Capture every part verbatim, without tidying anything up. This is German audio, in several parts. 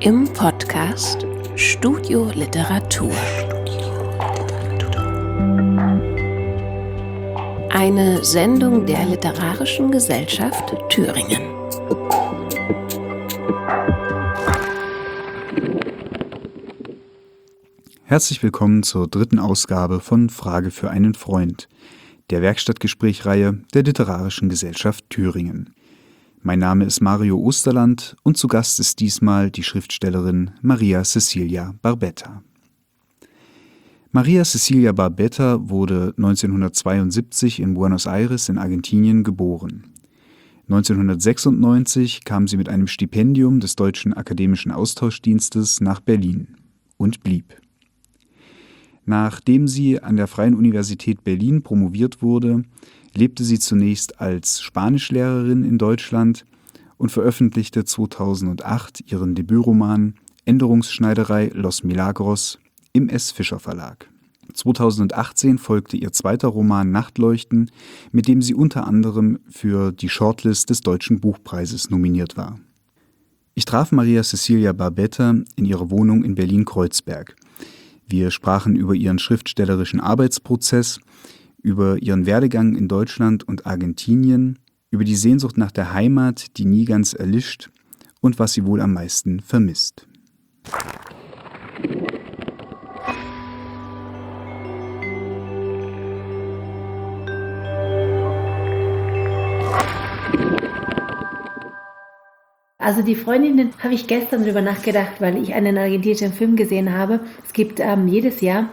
im Podcast Studio Literatur. Eine Sendung der Literarischen Gesellschaft Thüringen. Herzlich willkommen zur dritten Ausgabe von Frage für einen Freund, der Werkstattgesprächreihe der Literarischen Gesellschaft Thüringen. Mein Name ist Mario Osterland und zu Gast ist diesmal die Schriftstellerin Maria Cecilia Barbetta. Maria Cecilia Barbetta wurde neunzehnhundertzweiundsiebzig in Buenos Aires in Argentinien geboren. neunzehnhundertsechsundneunzig kam sie mit einem Stipendium des Deutschen Akademischen Austauschdienstes nach Berlin und blieb. Nachdem sie an der Freien Universität Berlin promoviert wurde, lebte sie zunächst als Spanischlehrerin in Deutschland und veröffentlichte zweitausendacht ihren Debütroman Änderungsschneiderei Los Milagros im S. Fischer Verlag. zweitausendachtzehn folgte ihr zweiter Roman Nachtleuchten, mit dem sie unter anderem für die Shortlist des Deutschen Buchpreises nominiert war. Ich traf Maria Cecilia Barbetta in ihrer Wohnung in Berlin-Kreuzberg. Wir sprachen über ihren schriftstellerischen Arbeitsprozess, über ihren Werdegang in Deutschland und Argentinien, über die Sehnsucht nach der Heimat, die nie ganz erlischt, und was sie wohl am meisten vermisst. Also die Freundinnen habe ich gestern darüber nachgedacht, weil ich einen argentinischen Film gesehen habe. Es gibt ähm, jedes Jahr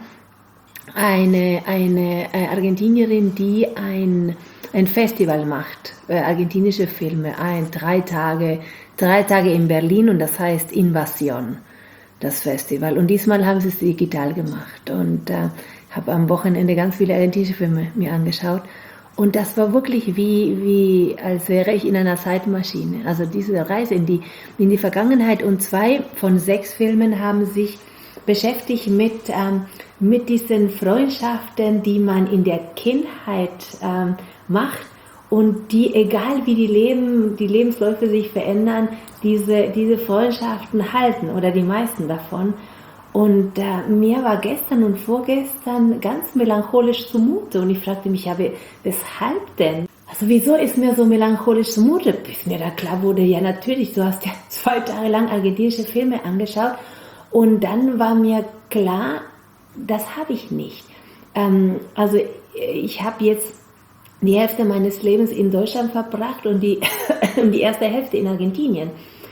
eine, eine äh, Argentinierin, die ein, ein Festival macht, äh, argentinische Filme, ein, drei Tage, drei Tage in Berlin, und das heißt Invasion, das Festival. Und diesmal haben sie es digital gemacht und äh, habe am Wochenende ganz viele argentinische Filme mir angeschaut. Und das war wirklich wie, wie, als wäre ich in einer Zeitmaschine. Also diese Reise in die, in die Vergangenheit. Und zwei von sechs Filmen haben sich beschäftigt mit, ähm, mit diesen Freundschaften, die man in der Kindheit ähm, macht und die, egal wie die Leben, die Lebensläufe sich verändern, diese, diese Freundschaften halten oder die meisten davon. Und äh, mir war gestern und vorgestern ganz melancholisch zumute und ich fragte mich, ja, weshalb denn? Also wieso ist mir so melancholisch zumute? Bis mir da klar wurde, ja natürlich, du hast ja zwei Tage lang argentinische Filme angeschaut und dann war mir klar, das habe ich nicht. Ähm, also ich habe jetzt die Hälfte meines Lebens in Deutschland verbracht und die, und die erste Hälfte in Argentinien.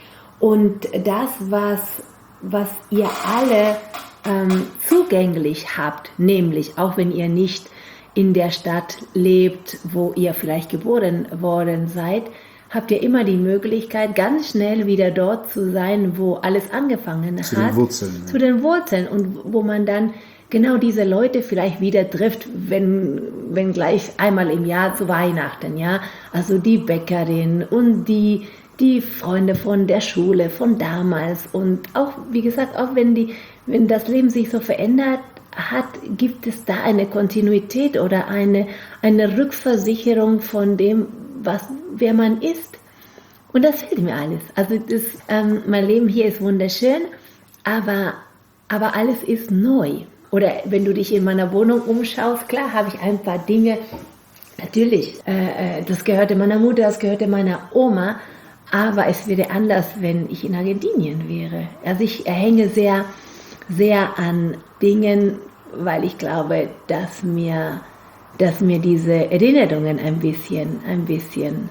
Und das, was was ihr alle ähm, zugänglich habt, nämlich auch wenn ihr nicht in der Stadt lebt, wo ihr vielleicht geboren worden seid, habt ihr immer die Möglichkeit, ganz schnell wieder dort zu sein, wo alles angefangen zu hat. Den Wurzeln, zu den Wurzeln. Und wo man dann genau diese Leute vielleicht wieder trifft, wenn, wenn gleich einmal im Jahr zu Weihnachten, ja. Also die Bäckerin und die die Freunde von der Schule, von damals, und auch, wie gesagt, auch wenn die, wenn das Leben sich so verändert hat, gibt es da eine Kontinuität oder eine, eine Rückversicherung von dem, was, wer man ist. Und das fehlt mir alles. Also das, ähm, mein Leben hier ist wunderschön, aber, aber alles ist neu. Oder wenn du dich in meiner Wohnung umschaust, klar habe ich ein paar Dinge, natürlich, äh, das gehörte meiner Mutter, das gehörte meiner Oma, aber es wäre anders, wenn ich in Argentinien wäre. Also ich hänge sehr, sehr an Dingen, weil ich glaube, dass mir, dass mir diese Erinnerungen ein bisschen, ein bisschen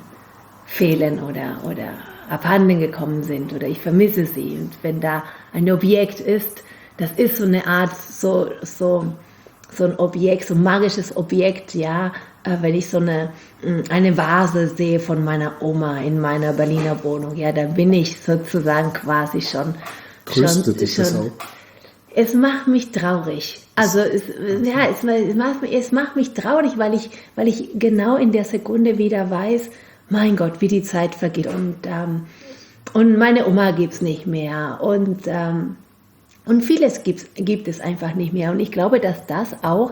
fehlen oder, oder abhanden gekommen sind oder ich vermisse sie. Und wenn da ein Objekt ist, das ist so eine Art, so, so, so ein Objekt, so ein magisches Objekt, ja, wenn ich so eine, eine Vase sehe von meiner Oma in meiner Berliner Wohnung, ja, dann bin ich sozusagen quasi schon... Tröstet dich das auch? Es macht mich traurig. Also es, ja, es, es, macht, es macht mich traurig, weil ich, weil ich genau in der Sekunde wieder weiß, mein Gott, wie die Zeit vergeht. Und, ähm, und meine Oma gibt es nicht mehr. Und, ähm, und vieles gibt's, gibt es einfach nicht mehr. Und ich glaube, dass das auch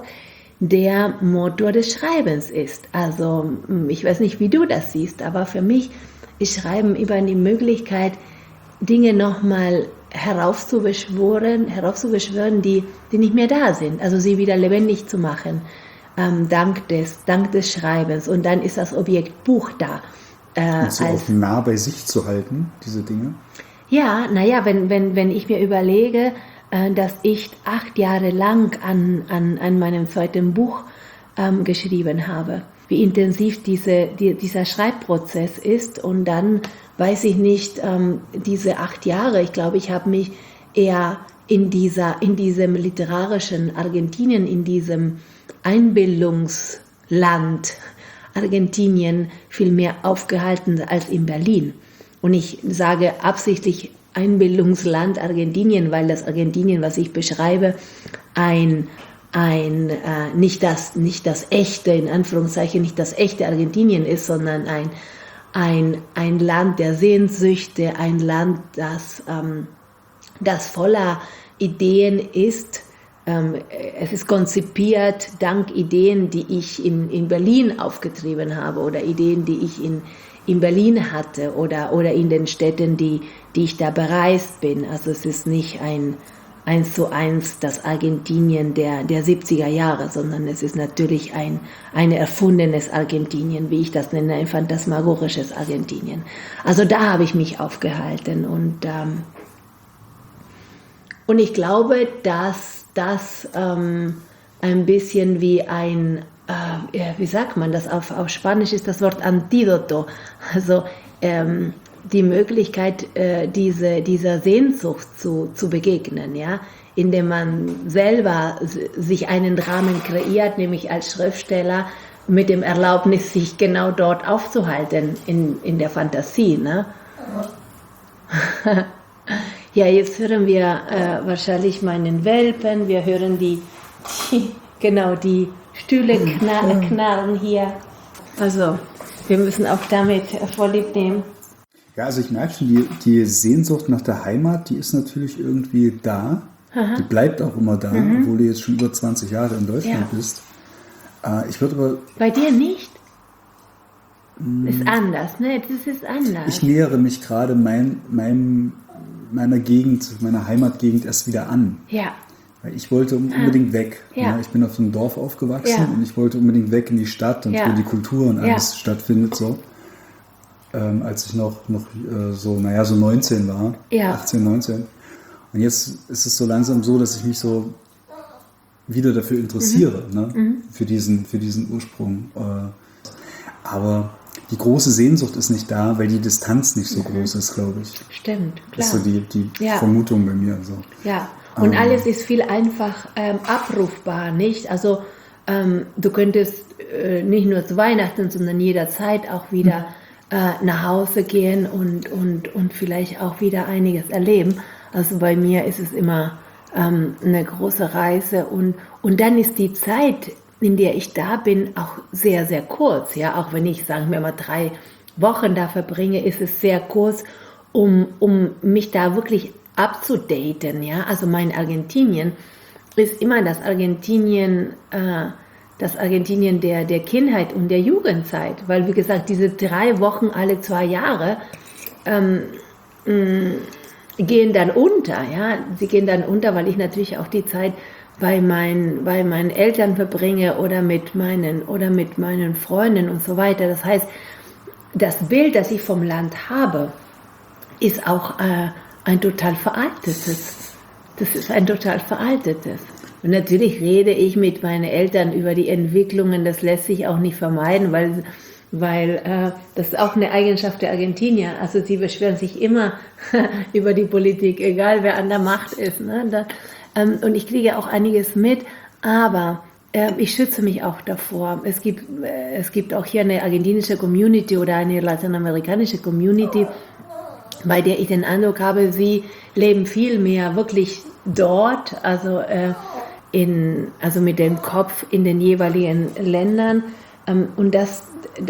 der Motor des Schreibens ist. Also ich weiß nicht, wie du das siehst, aber für mich ist Schreiben immer die Möglichkeit, Dinge nochmal heraufzubeschwören, heraufzubeschwören, die, die nicht mehr da sind. Also sie wieder lebendig zu machen, ähm, dank des, dank des Schreibens. Und dann ist das Objekt Buch da. Äh, Und sie als, auch nah bei sich zu halten, diese Dinge? Ja, naja, wenn, wenn, wenn ich mir überlege, äh, dass ich acht Jahre lang an, an, an meinem zweiten Buch ähm, geschrieben habe, wie intensiv diese, die, dieser Schreibprozess ist, und dann weiß ich nicht, ähm, diese acht Jahre, ich glaube, ich habe mich eher in, dieser, in diesem literarischen Argentinien, in diesem Einbildungsland Argentinien viel mehr aufgehalten als in Berlin. Und ich sage absichtlich Einbildungsland Argentinien, weil das Argentinien, was ich beschreibe, ein, ein äh, nicht, das, nicht das echte, in Anführungszeichen, nicht das echte Argentinien ist, sondern ein, ein, ein Land der Sehnsüchte, ein Land, das, ähm, das voller Ideen ist. Ähm, es ist konzipiert dank Ideen, die ich in, in Berlin aufgetrieben habe, oder Ideen, die ich in, in Berlin hatte, oder, oder in den Städten, die, die ich da bereist bin. Also es ist nicht ein eins zu eins das Argentinien der, der siebziger Jahre, sondern es ist natürlich ein, ein erfundenes Argentinien, wie ich das nenne, ein phantasmagorisches Argentinien. Also da habe ich mich aufgehalten, und, ähm, und ich glaube, dass das ähm, ein bisschen wie ein, äh, wie sagt man das, auf, auf Spanisch ist das Wort Antídoto, also ähm, die Möglichkeit, äh, diese, dieser Sehnsucht zu, zu begegnen, ja, indem man selber sich einen Rahmen kreiert, nämlich als Schriftsteller, mit dem Erlaubnis, sich genau dort aufzuhalten, in, in der Fantasie. Ne? Ja, jetzt hören wir äh, wahrscheinlich meinen Welpen, wir hören die, die genau, die Stühle knar knarren hier. Also, wir müssen auch damit Vorlieb nehmen. Ja, also ich merke schon, die, die Sehnsucht nach der Heimat, die ist natürlich irgendwie da. Aha. Die bleibt auch immer da, mhm. obwohl du jetzt schon über zwanzig Jahre in Deutschland ja. bist. Äh, ich würde aber... Bei dir nicht? Mh, ist anders, ne? Das ist anders. Ich nähere mich gerade mein, mein, meiner Gegend, meiner Heimatgegend erst wieder an. Ja. Weil ich wollte unbedingt weg. Ja. Ja, ich bin auf so einem Dorf aufgewachsen ja. und ich wollte unbedingt weg in die Stadt und ja. wo die Kultur und alles ja. stattfindet so. Ähm, als ich noch, noch äh, so, naja, so neunzehn war, ja. achtzehn, neunzehn. Und jetzt ist es so langsam so, dass ich mich so wieder dafür interessiere, mhm. ne? Mhm. Für diesen, für diesen Ursprung. Äh, aber die große Sehnsucht ist nicht da, weil die Distanz nicht so mhm. groß ist, glaube ich. Stimmt, klar. Das ist so die, die ja. Vermutung bei mir. So. Ja, und ähm, alles ist viel einfach ähm, abrufbar, nicht? Also ähm, du könntest äh, nicht nur zu Weihnachten, sondern jederzeit auch wieder... Mhm. nach Hause gehen und, und, und vielleicht auch wieder einiges erleben. Also bei mir ist es immer ähm, eine große Reise, und, und dann ist die Zeit, in der ich da bin, auch sehr, sehr kurz. Ja? Auch wenn ich, sagen wir mal, drei Wochen da verbringe, ist es sehr kurz, um, um mich da wirklich abzudaten. Ja? Also mein Argentinien ist immer das Argentinien, äh, das Argentinien der, der Kindheit und der Jugendzeit, weil, wie gesagt, diese drei Wochen alle zwei Jahre ähm, mh, gehen dann unter, ja, sie gehen dann unter, weil ich natürlich auch die Zeit bei meinen, bei meinen Eltern verbringe oder mit meinen, oder mit meinen Freunden und so weiter. Das heißt, das Bild, das ich vom Land habe, ist auch äh, ein total veraltetes. Das ist ein total veraltetes. Und natürlich rede ich mit meinen Eltern über die Entwicklungen, das lässt sich auch nicht vermeiden, weil, weil äh, das ist auch eine Eigenschaft der Argentinier. Also sie beschweren sich immer über die Politik, egal wer an der Macht ist. Ne? Da, ähm, und ich kriege auch einiges mit, aber äh, ich schütze mich auch davor. Es gibt, äh, es gibt auch hier eine argentinische Community oder eine lateinamerikanische Community, bei der ich den Eindruck habe, sie leben viel mehr wirklich dort, also äh, in, also mit dem Kopf in den jeweiligen Ländern, ähm, und das,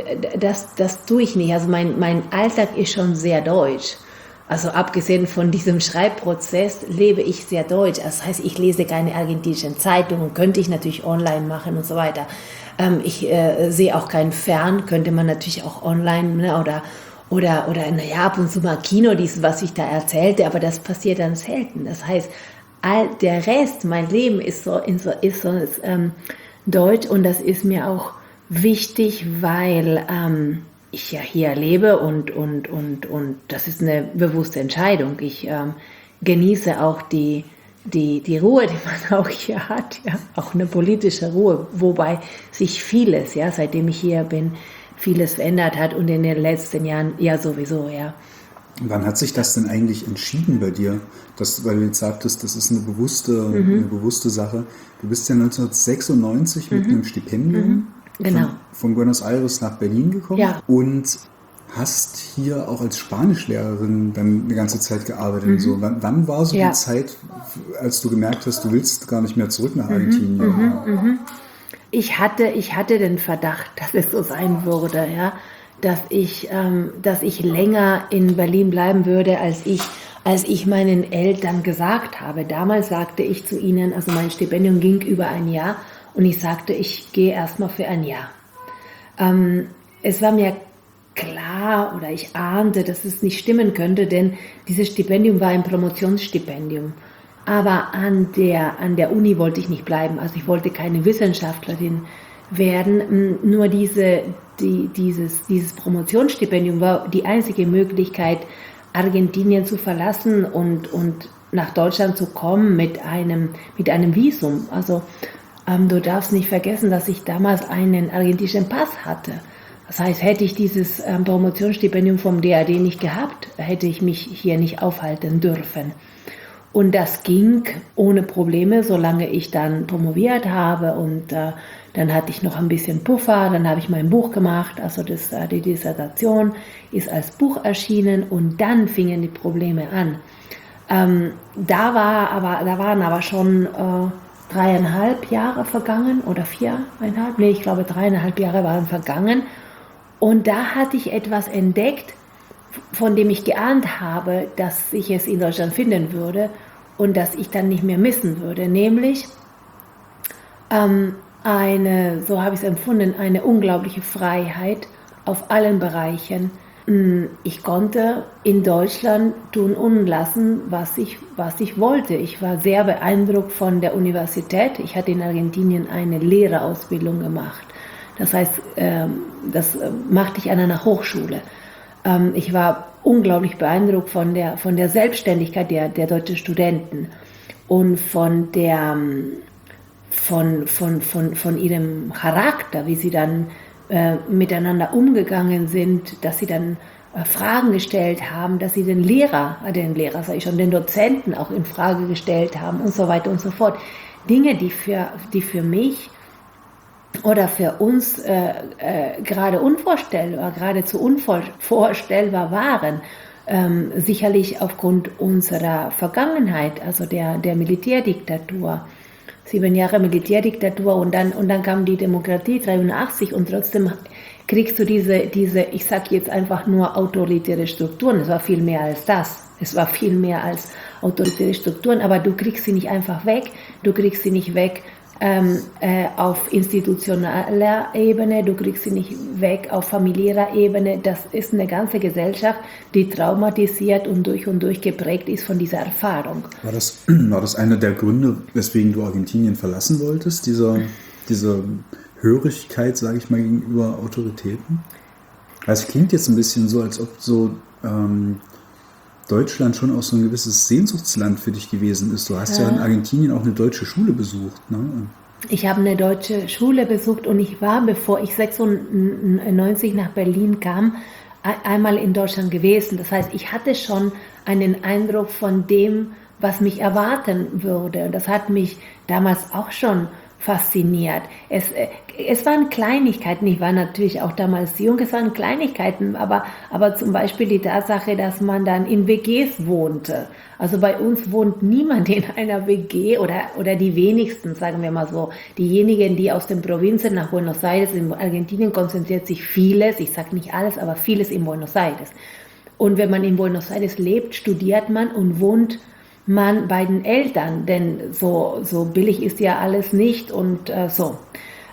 das, das tue ich nicht. Also mein, mein Alltag ist schon sehr deutsch. Also abgesehen von diesem Schreibprozess lebe ich sehr deutsch. Das heißt, ich lese keine argentinischen Zeitungen, könnte ich natürlich online machen und so weiter. Ähm, ich äh, sehe auch keinen Fern, könnte man natürlich auch online, ne, oder oder, oder naja, ab und zu mal Kino, dies, was ich da erzählte, aber das passiert dann selten. Das heißt, all der Rest, mein Leben ist so, ist so, ist so ist, ähm, Deutsch und das ist mir auch wichtig, weil ähm, ich ja hier lebe und, und, und, und das ist eine bewusste Entscheidung. Ich ähm, genieße auch die, die, die Ruhe, die man auch hier hat, ja, auch eine politische Ruhe, wobei sich vieles, ja, seitdem ich hier bin, vieles verändert hat und in den letzten Jahren ja sowieso, ja. Wann hat sich das denn eigentlich entschieden bei dir? Das, weil du jetzt sagtest, das ist eine bewusste, mhm. eine bewusste Sache. Du bist ja neunzehnhundertsechsundneunzig mhm. mit einem Stipendium mhm. genau. von, von Buenos Aires nach Berlin gekommen ja. und hast hier auch als Spanischlehrerin dann eine ganze Zeit gearbeitet. Mhm. So. Wann, wann war so ja. die Zeit, als du gemerkt hast, du willst gar nicht mehr zurück nach Argentinien? Mhm. Mhm. Ich hatte, ich hatte den Verdacht, dass es so sein würde, ja. dass ich, ähm, dass ich länger in Berlin bleiben würde, als ich, als ich meinen Eltern gesagt habe. Damals sagte ich zu ihnen, also mein Stipendium ging über ein Jahr und ich sagte, ich gehe erstmal für ein Jahr. Ähm, es war mir klar oder ich ahnte, dass es nicht stimmen könnte, denn dieses Stipendium war ein Promotionsstipendium. Aber an der, an der Uni wollte ich nicht bleiben, also ich wollte keine Wissenschaftlerin werden, nur diese, die, dieses, dieses Promotionsstipendium war die einzige Möglichkeit, Argentinien zu verlassen und, und nach Deutschland zu kommen mit einem, mit einem Visum. Also ähm, du darfst nicht vergessen, dass ich damals einen argentinischen Pass hatte. Das heißt, hätte ich dieses ähm, Promotionsstipendium vom D A D nicht gehabt, hätte ich mich hier nicht aufhalten dürfen. Und das ging ohne Probleme, solange ich dann promoviert habe und äh, dann hatte ich noch ein bisschen Puffer, dann habe ich mein Buch gemacht, also das, äh, die Dissertation ist als Buch erschienen und dann fingen die Probleme an. Ähm, da, war aber, da waren aber schon äh, dreieinhalb Jahre vergangen oder viereinhalb, nee, ich glaube dreieinhalb Jahre waren vergangen und da hatte ich etwas entdeckt, von dem ich geahnt habe, dass ich es in Deutschland finden würde und dass ich dann nicht mehr missen würde, nämlich ähm, eine, so habe ich es empfunden, eine unglaubliche Freiheit auf allen Bereichen. Ich konnte in Deutschland tun und lassen, was ich, was ich wollte. Ich war sehr beeindruckt von der Universität. Ich hatte in Argentinien eine Lehrerausbildung gemacht. Das heißt, das machte ich an einer Hochschule. Ich war unglaublich beeindruckt von der, von der Selbstständigkeit der, der deutschen Studenten und von der, von, von, von, von ihrem Charakter, wie sie dann äh, miteinander umgegangen sind, dass sie dann äh, Fragen gestellt haben, dass sie den Lehrer, äh, den Lehrer sag ich schon, den Dozenten auch in Frage gestellt haben und so weiter und so fort. Dinge, die für, die für mich oder für uns äh, äh, gerade unvorstellbar, geradezu unvorstellbar waren, ähm, sicherlich aufgrund unserer Vergangenheit, also der, der Militärdiktatur. Sieben Jahre Militärdiktatur und dann, und dann kam die Demokratie dreiundachtzig und trotzdem kriegst du diese, diese, ich sag jetzt einfach nur autoritäre Strukturen. Es war viel mehr als das. Es war viel mehr als autoritäre Strukturen, aber du kriegst sie nicht einfach weg. Du kriegst sie nicht weg ähm, äh, auf institutioneller Ebene, du kriegst sie nicht weg auf familiärer Ebene. Das ist eine ganze Gesellschaft, die traumatisiert und durch und durch geprägt ist von dieser Erfahrung. War das, war das einer der Gründe, weswegen du Argentinien verlassen wolltest, dieser, diese Hörigkeit, sage ich mal, gegenüber Autoritäten? Also es klingt jetzt ein bisschen so, als ob so ähm, Deutschland schon auch so ein gewisses Sehnsuchtsland für dich gewesen ist. Du hast ja, ja in Argentinien auch eine deutsche Schule besucht, ne? Ich habe eine deutsche Schule besucht und ich war, bevor ich sechsundneunzig nach Berlin kam, einmal in Deutschland gewesen. Das heißt, ich hatte schon einen Eindruck von dem, was mich erwarten würde. Und das hat mich damals auch schon fasziniert. Es, es waren Kleinigkeiten, ich war natürlich auch damals jung, es waren Kleinigkeiten, aber, aber zum Beispiel die Tatsache, dass man dann in W Gs wohnte. Also bei uns wohnt niemand in einer W G oder, oder die wenigsten, sagen wir mal so. Diejenigen, die aus den Provinzen nach Buenos Aires, in Argentinien konzentriert sich vieles, ich sage nicht alles, aber vieles in Buenos Aires. Und wenn man in Buenos Aires lebt, studiert man und wohnt man bei den Eltern, denn so, so billig ist ja alles nicht und äh, so.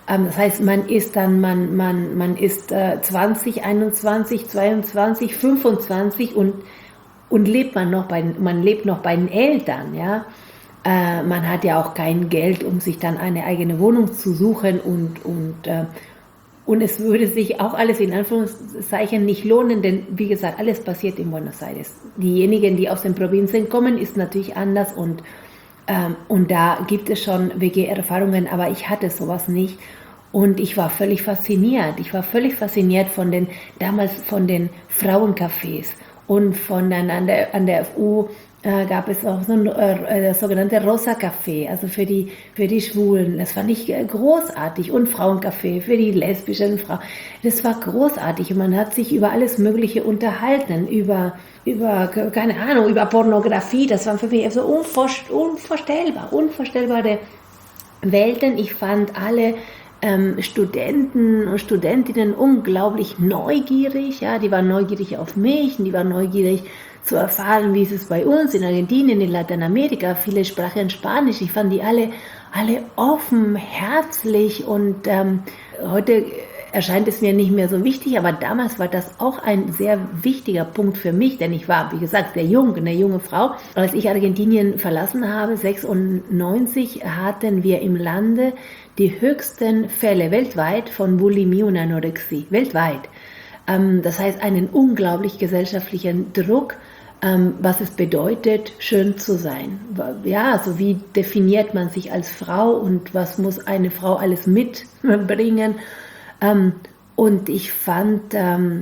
Ähm, das heißt, man ist dann, man, man, man ist äh, zwanzig, einundzwanzig, zweiundzwanzig, fünfundzwanzig und, und lebt man noch bei, man lebt noch bei den Eltern, ja. Äh, man hat ja auch kein Geld, um sich dann eine eigene Wohnung zu suchen und, und, äh, und es würde sich auch alles in Anführungszeichen nicht lohnen, denn wie gesagt, alles passiert in Buenos Aires. Diejenigen, die aus den Provinzen kommen, ist natürlich anders und, ähm, und da gibt es schon W G-Erfahrungen, aber ich hatte sowas nicht und ich war völlig fasziniert. Ich war völlig fasziniert von den, damals von den Frauencafés und von dann an der, an der F U äh, gab es auch so ein äh, das sogenannte Rosa Café, also für die, für die Schwulen. Das fand ich äh, großartig. Und Frauencafé für die lesbischen Frauen. Das war großartig. Und man hat sich über alles Mögliche unterhalten. Über, über keine Ahnung, über Pornografie. Das war für mich so unvor, unvorstellbar. Unvorstellbare Welten. Ich fand alle ähm, Studenten und Studentinnen unglaublich neugierig. Ja, die waren neugierig auf mich und die waren neugierig zu erfahren, wie ist es bei uns in Argentinien, in Lateinamerika. Viele sprachen Spanisch. Ich fand die alle, alle offen, herzlich und ähm, heute erscheint es mir nicht mehr so wichtig, aber damals war das auch ein sehr wichtiger Punkt für mich, denn ich war, wie gesagt, sehr jung, eine junge Frau. Als ich Argentinien verlassen habe, sechsundneunzig, hatten wir im Lande die höchsten Fälle weltweit von Bulimie und Anorexie, weltweit. Ähm, das heißt, einen unglaublich gesellschaftlichen Druck, was es bedeutet, schön zu sein. Ja, also wie definiert man sich als Frau und was muss eine Frau alles mitbringen. Und ich fand,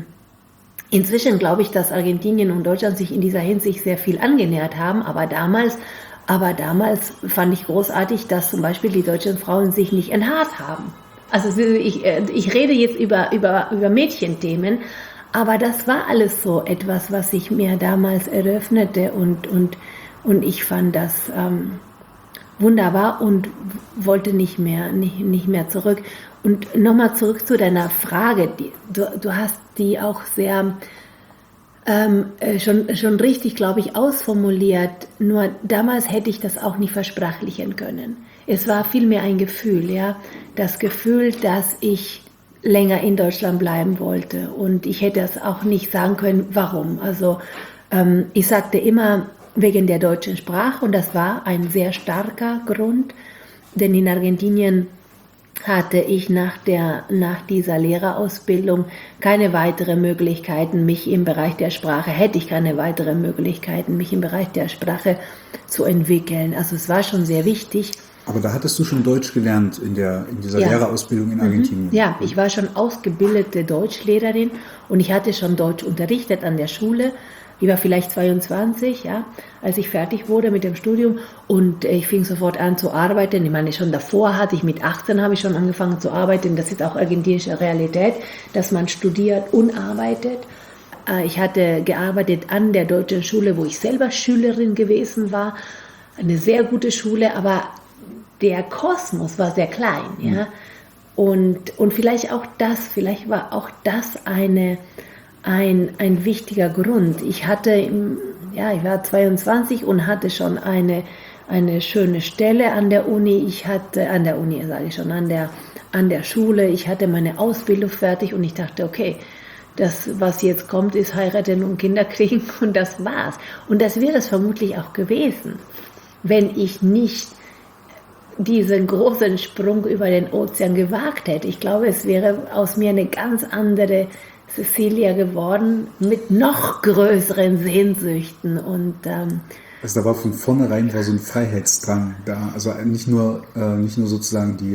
inzwischen glaube ich, dass Argentinien und Deutschland sich in dieser Hinsicht sehr viel angenähert haben, aber damals, aber damals fand ich großartig, dass zum Beispiel die deutschen Frauen sich nicht enthaart haben. Also ich, ich rede jetzt über, über, über Mädchenthemen, aber das war alles so etwas, was sich mir damals eröffnete und, und, und ich fand das ähm, wunderbar und wollte nicht mehr, nicht, nicht mehr zurück. Und nochmal zurück zu deiner Frage, die, du, du hast die auch sehr ähm, schon, schon richtig, glaube ich, ausformuliert, nur damals hätte ich das auch nicht versprachlichen können. Es war vielmehr ein Gefühl, ja, das Gefühl, dass ich länger in Deutschland bleiben wollte und ich hätte es auch nicht sagen können, warum. Also ähm, ich sagte immer wegen der deutschen Sprache und das war ein sehr starker Grund, denn in Argentinien hatte ich nach, der, nach dieser Lehrerausbildung keine weiteren Möglichkeiten, mich im Bereich der Sprache, hätte ich keine weiteren Möglichkeiten, mich im Bereich der Sprache zu entwickeln. Also es war schon sehr wichtig. Aber da hattest du schon Deutsch gelernt in, der, in dieser ja. Lehrerausbildung in Argentinien? Mhm. Ja, ich war schon ausgebildete Deutschlehrerin und ich hatte schon Deutsch unterrichtet an der Schule. Ich war vielleicht zweiundzwanzig, ja, als ich fertig wurde mit dem Studium und ich fing sofort an zu arbeiten. Ich meine, schon davor hatte ich, mit achtzehn habe ich schon angefangen zu arbeiten. Das ist auch argentinische Realität, dass man studiert und arbeitet. Ich hatte gearbeitet an der deutschen Schule, wo ich selber Schülerin gewesen war. Eine sehr gute Schule, aber der Kosmos war sehr klein, ja, und, und vielleicht auch das, vielleicht war auch das eine, ein, ein wichtiger Grund. Ich hatte, ja, ich war zweiundzwanzig und hatte schon eine, eine schöne Stelle an der Uni, ich hatte, an der Uni sage ich schon, an der, an der Schule, ich hatte meine Ausbildung fertig und ich dachte, okay, das, was jetzt kommt, ist heiraten und Kinder kriegen und das war's. Und das wäre es vermutlich auch gewesen, wenn ich nicht diesen großen Sprung über den Ozean gewagt hätte. Ich glaube, es wäre aus mir eine ganz andere Cecilia geworden, mit noch größeren Sehnsüchten. Und, ähm, also da war von vornherein war so ein Freiheitsdrang da. Also nicht nur, äh, nicht nur sozusagen die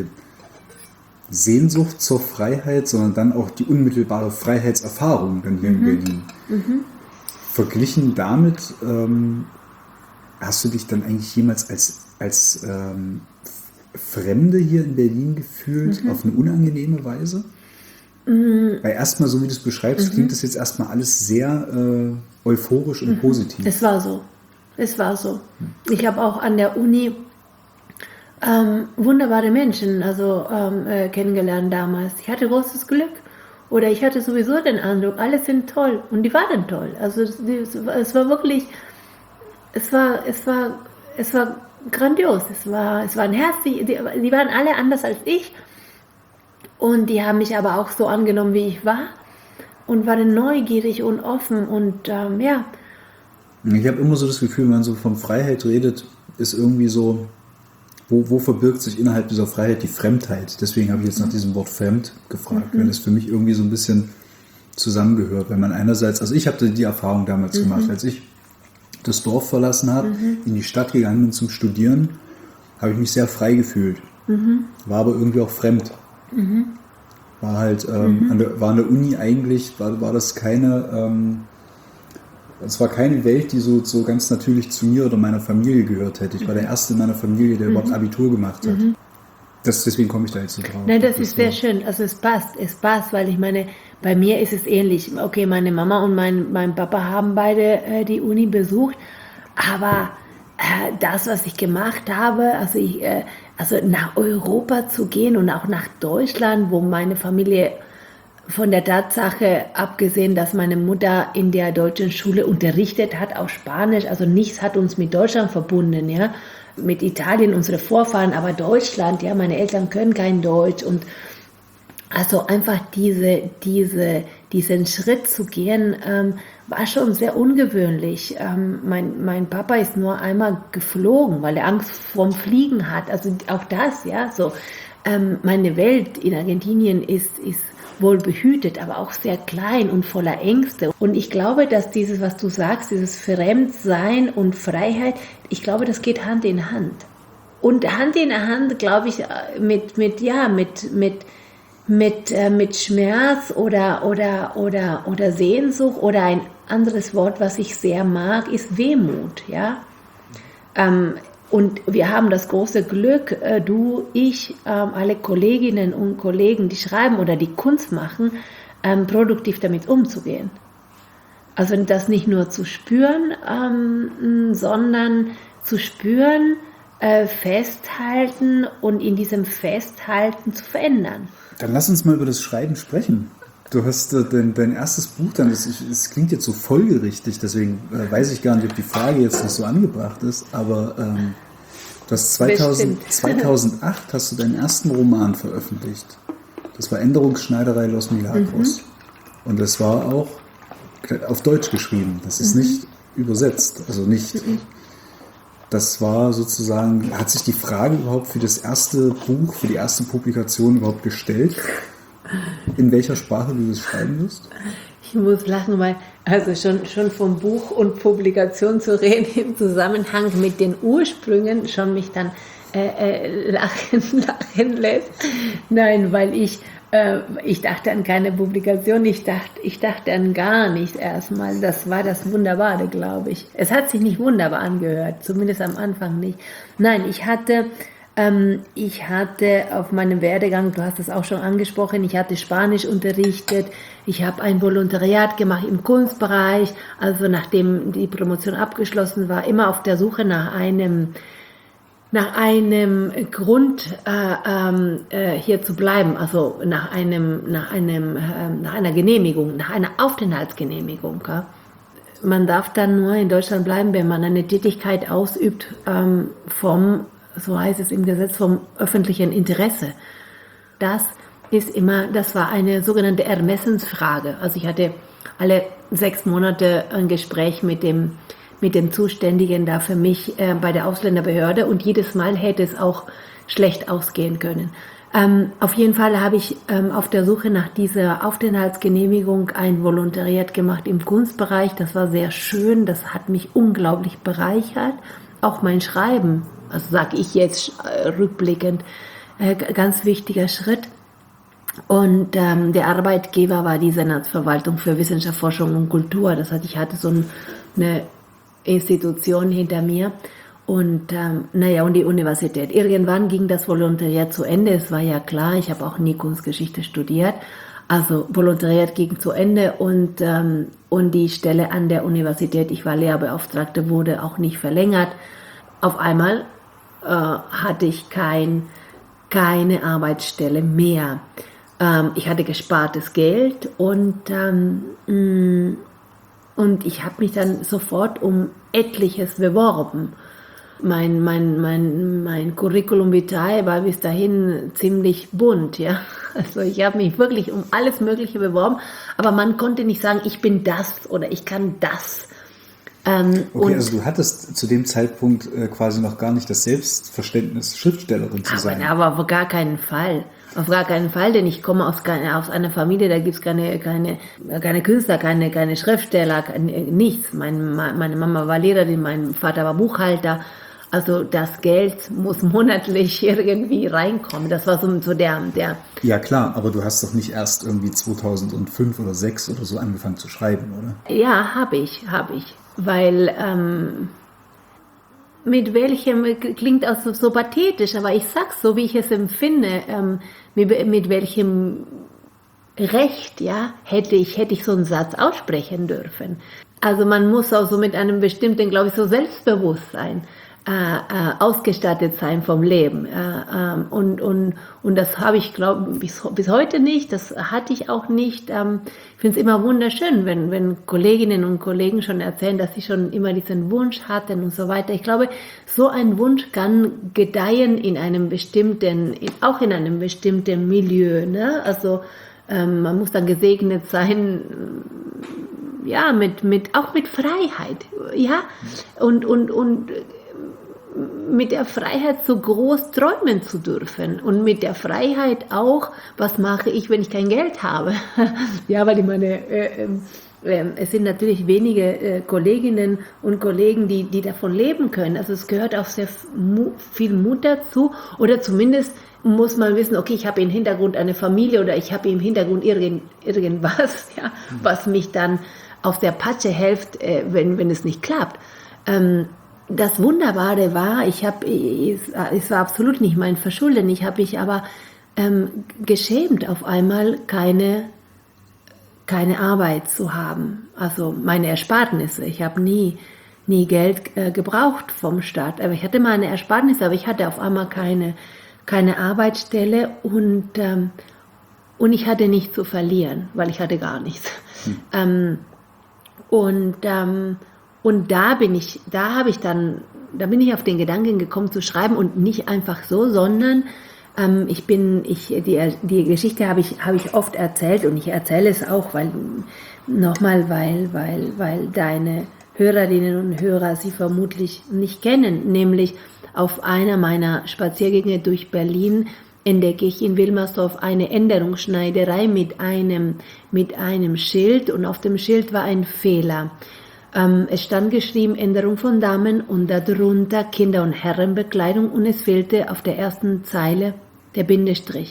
Sehnsucht zur Freiheit, sondern dann auch die unmittelbare Freiheitserfahrung dann hier mhm. in Berlin. Mhm. Verglichen damit, ähm, hast du dich dann eigentlich jemals als, als ähm, Fremde hier in Berlin gefühlt, mhm. auf eine unangenehme Weise? Mhm. Weil erstmal, so wie du es beschreibst, mhm. klingt das jetzt erstmal alles sehr äh, euphorisch und mhm. positiv. Es war so. Es war so. Mhm. Ich habe auch an der Uni ähm, wunderbare Menschen also, ähm, äh, kennengelernt damals. Ich hatte großes Glück. Oder ich hatte sowieso den Eindruck, alle sind toll. Und die waren toll. Also es, es war wirklich, es war, es war, es war grandios. Es war, es waren herzlich, die, die waren alle anders als ich. Und die haben mich aber auch so angenommen, wie ich war und waren neugierig und offen und ähm, ja. Ich habe immer so das Gefühl, wenn man so von Freiheit redet, ist irgendwie so, wo, wo verbirgt sich innerhalb dieser Freiheit die Fremdheit? Deswegen habe ich jetzt nach diesem Wort fremd gefragt, mhm. weil das für mich irgendwie so ein bisschen zusammengehört. Wenn man einerseits, also ich habe die Erfahrung damals mhm. gemacht, als ich das Dorf verlassen habe, mhm. in die Stadt gegangen bin zum Studieren, habe ich mich sehr frei gefühlt. Mhm. War aber irgendwie auch fremd. Mhm. War halt, ähm, mhm. an der, war an der Uni eigentlich, war, war das keine, ähm, es war keine Welt, die so, so ganz natürlich zu mir oder meiner Familie gehört hätte. Ich war der Erste in meiner Familie, der mhm. überhaupt Abitur gemacht hat. Mhm. Das, deswegen komme ich da jetzt so drauf. Nein, das, das ist sehr so schön. Also es passt, es passt, weil ich meine, bei mir ist es ähnlich. Okay, meine Mama und mein, mein Papa haben beide äh, die Uni besucht, aber äh, das, was ich gemacht habe, also, ich, äh, also nach Europa zu gehen und auch nach Deutschland, wo meine Familie von der Tatsache, abgesehen, dass meine Mutter in der deutschen Schule unterrichtet hat, auch Spanisch, also nichts hat uns mit Deutschland verbunden, ja, mit Italien, unsere Vorfahren, aber Deutschland, ja, meine Eltern können kein Deutsch und also einfach diese, diese, diesen Schritt zu gehen, ähm, war schon sehr ungewöhnlich. Ähm, mein, mein Papa ist nur einmal geflogen, weil er Angst vorm Fliegen hat, also auch das, ja, so. Ähm, meine Welt in Argentinien ist, ist wohl behütet, aber auch sehr klein und voller Ängste. Und ich glaube, dass dieses, was du sagst, dieses Fremdsein und Freiheit, ich glaube, das geht Hand in Hand. Und Hand in Hand, glaube ich, mit, mit, ja, mit, mit, mit, äh, mit Schmerz oder, oder, oder, oder Sehnsucht oder ein anderes Wort, was ich sehr mag, ist Wehmut, ja. Ähm, Und wir haben das große Glück, äh, du, ich, ähm, alle Kolleginnen und Kollegen, die schreiben oder die Kunst machen, ähm, produktiv damit umzugehen. Also das nicht nur zu spüren, ähm, sondern zu spüren, äh, festhalten und in diesem Festhalten zu verändern. Dann lass uns mal über das Schreiben sprechen. Du hast äh, dein, dein erstes Buch dann, es klingt jetzt so folgerichtig, deswegen äh, weiß ich gar nicht, ob die Frage jetzt noch so angebracht ist, aber ähm, du hast zweitausend, zweitausendacht hast du deinen ersten Roman veröffentlicht. Das war Änderungsschneiderei Los Milagros. Mhm. Und das war auch auf Deutsch geschrieben, das ist mhm. nicht übersetzt, also nicht... Mhm. Das war sozusagen, hat sich die Frage überhaupt für das erste Buch, für die erste Publikation überhaupt gestellt? In welcher Sprache du das schreiben wirst? Ich muss lachen, weil also schon, schon vom Buch und Publikation zu reden im Zusammenhang mit den Ursprüngen schon mich dann äh, äh, lachen, lachen lässt. Nein, weil ich, äh, ich dachte an keine Publikation, ich dachte, ich dachte an gar nichts erstmal. Das war das Wunderbare, glaube ich. Es hat sich nicht wunderbar angehört, zumindest am Anfang nicht. Nein, ich hatte... Ich hatte auf meinem Werdegang, du hast es auch schon angesprochen, ich hatte Spanisch unterrichtet, ich habe ein Volontariat gemacht im Kunstbereich, also nachdem die Promotion abgeschlossen war, immer auf der Suche nach einem, nach einem Grund äh, äh, hier zu bleiben, also nach einem, nach einem, äh, nach einer Genehmigung, nach einer Aufenthaltsgenehmigung. Ja. Man darf dann nur in Deutschland bleiben, wenn man eine Tätigkeit ausübt ähm, vom so heißt es im Gesetz, vom öffentlichen Interesse. Das ist immer, das war eine sogenannte Ermessensfrage. Also ich hatte alle sechs Monate ein Gespräch mit dem, mit dem Zuständigen da für mich äh, bei der Ausländerbehörde und jedes Mal hätte es auch schlecht ausgehen können. Ähm, auf jeden Fall habe ich ähm, auf der Suche nach dieser Aufenthaltsgenehmigung ein Volontariat gemacht im Kunstbereich. Das war sehr schön, das hat mich unglaublich bereichert. Auch mein Schreiben, also sage ich jetzt äh, rückblickend, äh, ganz wichtiger Schritt. Und ähm, der Arbeitgeber war die Senatsverwaltung für Wissenschaft, Forschung und Kultur. Das heißt, ich hatte so ein, eine Institution hinter mir. Und ähm, naja, und die Universität. Irgendwann ging das Volontariat zu Ende. Es war ja klar, ich habe auch nie Kunstgeschichte studiert. Also Volontariat ging zu Ende und, ähm, und die Stelle an der Universität, ich war Lehrbeauftragte, wurde auch nicht verlängert. Auf einmal äh, hatte ich kein, keine Arbeitsstelle mehr. Ähm, ich hatte gespartes Geld und, ähm, mh, und ich habe mich dann sofort um etliches beworben. Mein, mein, mein, mein Curriculum vitae war bis dahin ziemlich bunt, ja. Also ich habe mich wirklich um alles Mögliche beworben, aber man konnte nicht sagen, ich bin das oder ich kann das. Ähm, okay, also du hattest zu dem Zeitpunkt äh, quasi noch gar nicht das Selbstverständnis, Schriftstellerin zu sein. Aber, aber auf gar keinen Fall. Auf gar keinen Fall, denn ich komme aus, aus einer Familie, da gibt es keine, keine, keine Künstler, keine, keine Schriftsteller, keine, nichts. Mein, meine Mama war Lehrerin, mein Vater war Buchhalter. Also das Geld muss monatlich irgendwie reinkommen. Das war so, so der, der... Ja klar, aber du hast doch nicht erst irgendwie zweitausendfünf oder zweitausendsechs oder so angefangen zu schreiben, oder? Ja, habe ich, habe ich. Weil... Ähm, mit welchem, klingt auch so, so pathetisch, aber ich sag's so, wie ich es empfinde, ähm, mit, mit welchem Recht, ja, hätte ich, hätte ich so einen Satz aussprechen dürfen. Also man muss auch so mit einem bestimmten, glaube ich, so Selbstbewusstsein äh, äh, ausgestattet sein vom Leben. Äh, äh, und, und, und das habe ich, glaube ich, bis, bis heute nicht, das hatte ich auch nicht. Ähm, ich finde es immer wunderschön, wenn, wenn Kolleginnen und Kollegen schon erzählen, dass sie schon immer diesen Wunsch hatten und so weiter. Ich glaube, so ein Wunsch kann gedeihen in einem bestimmten, auch in einem bestimmten Milieu, ne? Also ähm, man muss dann gesegnet sein, ja, mit, mit, auch mit Freiheit, ja, und, und, und mit der Freiheit so groß träumen zu dürfen und mit der Freiheit auch, was mache ich, wenn ich kein Geld habe? Ja, weil ich meine, äh, äh, es sind natürlich wenige äh, Kolleginnen und Kollegen, die, die davon leben können. Also es gehört auch sehr mu- viel Mut dazu oder zumindest muss man wissen, okay, ich habe im Hintergrund eine Familie oder ich habe im Hintergrund irgend, irgendwas, ja, was mich dann auf der Patsche hilft, äh, wenn, wenn es nicht klappt. Ähm, Das Wunderbare war, ich habe, es war absolut nicht mein Verschulden, ich habe mich aber ähm, geschämt, auf einmal keine, keine Arbeit zu haben. Also meine Ersparnisse. Ich habe nie, nie Geld äh, gebraucht vom Staat. Aber ich hatte meine Ersparnisse, aber ich hatte auf einmal keine, keine Arbeitsstelle und, ähm, und ich hatte nichts zu verlieren, weil ich hatte gar nichts. Hm. Ähm, und ähm, Und da bin ich, da habe ich dann, da bin ich auf den Gedanken gekommen zu schreiben und nicht einfach so, sondern ähm, ich bin, ich, die, die Geschichte habe ich, habe ich oft erzählt und ich erzähle es auch, weil, nochmal, weil, weil, weil deine Hörerinnen und Hörer sie vermutlich nicht kennen, nämlich auf einer meiner Spaziergänge durch Berlin entdecke ich in Wilmersdorf eine Änderungsschneiderei mit einem, mit einem Schild und auf dem Schild war ein Fehler. Ähm, es stand geschrieben, Änderung von Damen und darunter Kinder- und Herrenbekleidung und es fehlte auf der ersten Zeile der Bindestrich.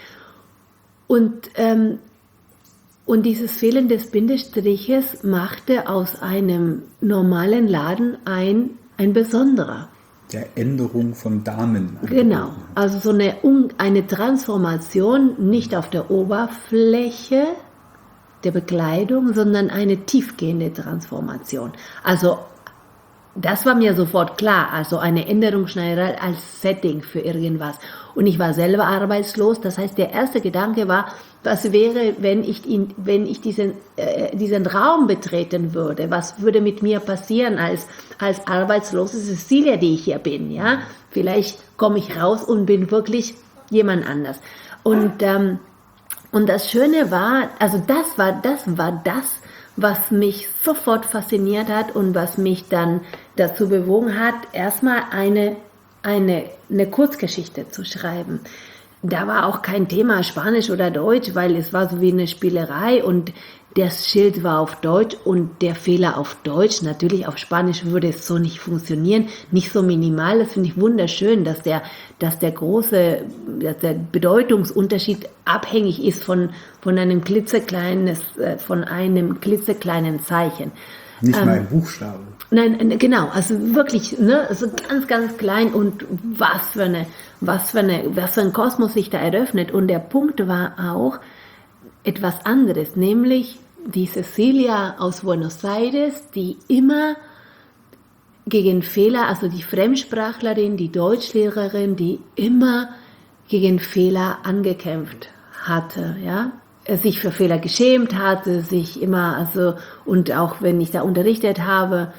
Und, ähm, und dieses Fehlen des Bindestriches machte aus einem normalen Laden ein, ein besonderer. Der Änderung von Damen. Genau, also so eine, eine Transformation nicht auf der Oberfläche der Bekleidung, sondern eine tiefgehende Transformation. Also das war mir sofort klar, also eine Änderungsschneiderei als Setting für irgendwas. Und ich war selber arbeitslos, das heißt, der erste Gedanke war, was wäre, wenn ich, ihn, wenn ich diesen, äh, diesen Raum betreten würde? Was würde mit mir passieren als, als arbeitslose Cecilia, die ich hier bin? Ja? Vielleicht komme ich raus und bin wirklich jemand anders. Und ähm, Und das Schöne war, also das war, das war das, was mich sofort fasziniert hat und was mich dann dazu bewogen hat, erstmal eine, eine, eine Kurzgeschichte zu schreiben. Da war auch kein Thema Spanisch oder Deutsch, weil es war so wie eine Spielerei und das Schild war auf Deutsch und der Fehler auf Deutsch. Natürlich auf Spanisch würde es so nicht funktionieren, nicht so minimal. Das finde ich wunderschön, dass der, dass der große, dass der Bedeutungsunterschied abhängig ist von, von einem klitzekleinen, von einem klitzekleinen Zeichen. Nicht ähm, mal ein Buchstabe. Nein, genau, also wirklich, ne, also ganz, ganz klein und was für eine, was für eine, was für ein Kosmos sich da eröffnet. Und der Punkt war auch etwas anderes, nämlich die Cecilia aus Buenos Aires, die immer gegen Fehler, also die Fremdsprachlerin, die Deutschlehrerin, die immer gegen Fehler angekämpft hatte, ja, sich für Fehler geschämt hatte, sich immer, also, und auch wenn ich da unterrichtet habe,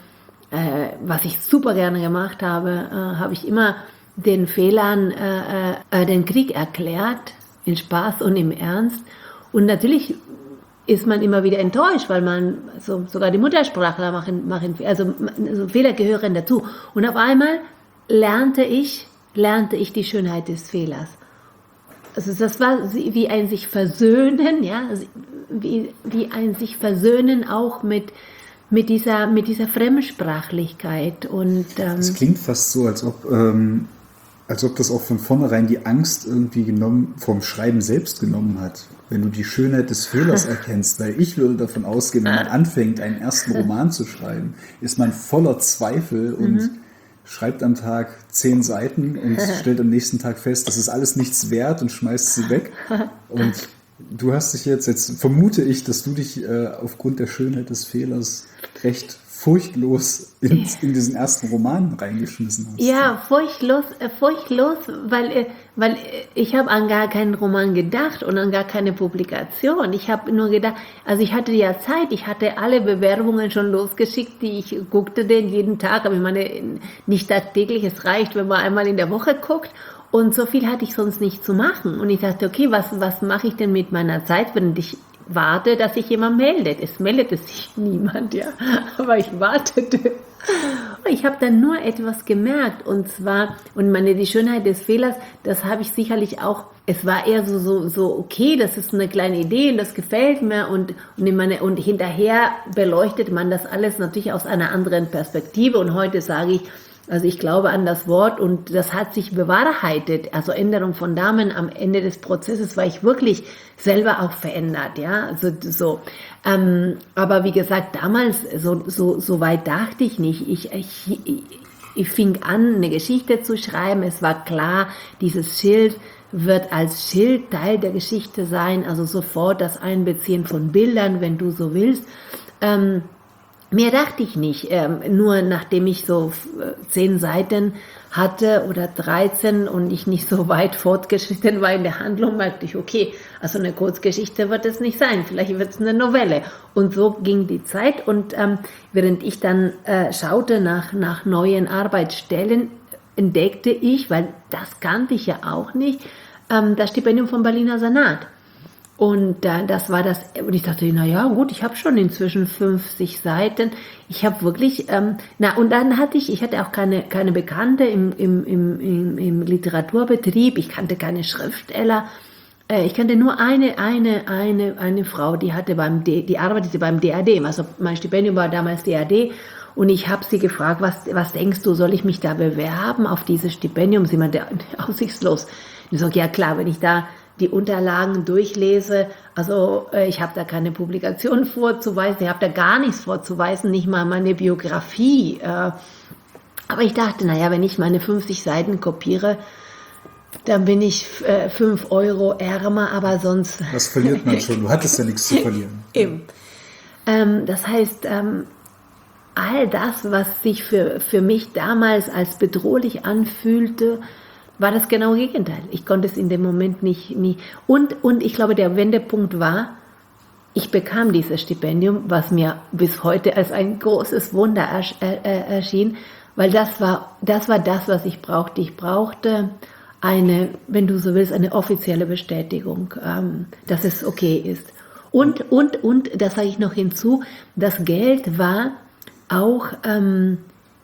äh, was ich super gerne gemacht habe, äh, habe ich immer den Fehlern äh, äh, den Krieg erklärt, in Spaß und im Ernst. Und natürlich ist man immer wieder enttäuscht, weil man so, sogar die Muttersprachler machen, machen also, also Fehler gehören dazu. Und auf einmal lernte ich, lernte ich die Schönheit des Fehlers. Also das war wie ein sich versöhnen, ja, wie, wie ein sich versöhnen auch mit, mit dieser, mit dieser Fremdsprachlichkeit. Und ähm, es klingt fast so, als ob, ähm, als ob das auch von vornherein die Angst irgendwie genommen, vom Schreiben selbst genommen hat. Wenn du die Schönheit des Fehlers erkennst, weil ich würde davon ausgehen, wenn man anfängt, einen ersten Roman zu schreiben, ist man voller Zweifel und mhm. schreibt am Tag zehn Seiten und stellt am nächsten Tag fest, das ist alles nichts wert und schmeißt sie weg. Und du hast dich jetzt, jetzt vermute ich, dass du dich äh, aufgrund der Schönheit des Fehlers recht furchtlos in, in diesen ersten Roman reingeschmissen hast. Ja, furchtlos, äh, furchtlos, weil, äh, weil ich habe an gar keinen Roman gedacht und an gar keine Publikation. Ich habe nur gedacht, also ich hatte ja Zeit, ich hatte alle Bewerbungen schon losgeschickt, die ich guckte den jeden Tag, aber ich meine, nicht tagtäglich, es reicht, wenn man einmal in der Woche guckt. Und so viel hatte ich sonst nicht zu machen. Und ich dachte, okay, was, was mache ich denn mit meiner Zeit, wenn ich warte, dass sich jemand meldet. Es meldete sich niemand, ja, aber ich wartete. Und ich habe dann nur etwas gemerkt, und zwar, und meine, die Schönheit des Fehlers, das habe ich sicherlich auch, es war eher so, so, so, okay, das ist eine kleine Idee und das gefällt mir, und, und, in meine, und hinterher beleuchtet man das alles natürlich aus einer anderen Perspektive, und heute sage ich, also ich glaube an das Wort, und das hat sich bewahrheitet. Also Änderung von Namen am Ende des Prozesses war ich wirklich selber auch verändert, ja. Also so. Ähm, aber wie gesagt, damals so so so weit dachte ich nicht. Ich, ich ich fing an, eine Geschichte zu schreiben. Es war klar, dieses Schild wird als Schild Teil der Geschichte sein. Also sofort das Einbeziehen von Bildern, wenn du so willst. Ähm, Mehr dachte ich nicht, ähm, nur nachdem ich so zehn Seiten hatte oder dreizehn und ich nicht so weit fortgeschritten war in der Handlung, merkte ich, okay, also eine Kurzgeschichte wird es nicht sein, vielleicht wird es eine Novelle. Und so ging die Zeit, und ähm, während ich dann äh, schaute nach, nach neuen Arbeitsstellen, entdeckte ich, weil das kannte ich ja auch nicht, ähm, das Stipendium vom Berliner Senat. Und äh, das war das, und ich dachte, na ja, gut, ich habe schon inzwischen fünfzig Seiten. Ich habe wirklich, ähm, na, und dann hatte ich, ich hatte auch keine, keine Bekannte im, im, im, im, im Literaturbetrieb, ich kannte keine Schriftsteller, äh, ich kannte nur eine, eine, eine, eine Frau, die hatte beim D, die arbeitete beim D A D, also mein Stipendium war damals D A D, und ich habe sie gefragt, was, was denkst du, soll ich mich da bewerben auf dieses Stipendium? Sie meinte, aussichtslos. Und ich sage, ja klar, wenn ich da die Unterlagen durchlese, also äh, ich habe da keine Publikation vorzuweisen, ich habe da gar nichts vorzuweisen, nicht mal meine Biografie. Äh, aber ich dachte, naja, wenn ich meine fünfzig Seiten kopiere, dann bin ich äh, fünf Euro ärmer, aber sonst... Das verliert man schon, du hattest ja nichts zu verlieren. Eben. Ähm, das heißt, ähm, all das, was sich für, für mich damals als bedrohlich anfühlte, war das genaue Gegenteil. Ich konnte es in dem Moment nicht, nicht. Und, und ich glaube, der Wendepunkt war, ich bekam dieses Stipendium, was mir bis heute als ein großes Wunder ersch, äh, erschien, weil das war, das war das, was ich brauchte. Ich brauchte eine, wenn du so willst, eine offizielle Bestätigung, ähm, dass es okay ist. Und, und, und, das sage ich noch hinzu, das Geld war auch ähm,